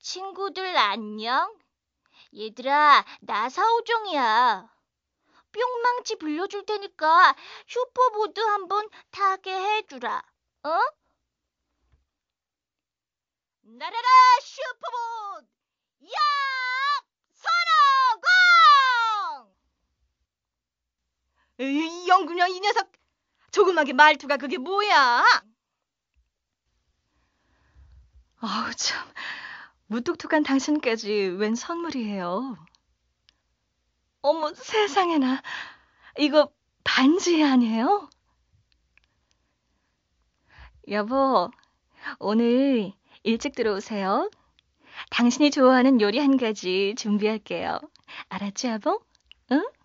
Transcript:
친구들 안녕? 얘들아, 나 사오정이야. 뿅망치 빌려줄 테니까 슈퍼보드 한번 타게 해주라. 어? 날아라 슈퍼보드! 야! 선호공! 에이, 영구냐 이 녀석! 조그맣게 말투가 그게 뭐야? 아우 참, 무뚝뚝한 당신까지 웬 선물이에요? 어머 세상에나, 이거 반지 아니에요? 여보, 오늘 일찍 들어오세요. 당신이 좋아하는 요리 한 가지 준비할게요. 알았지, 여보? 응?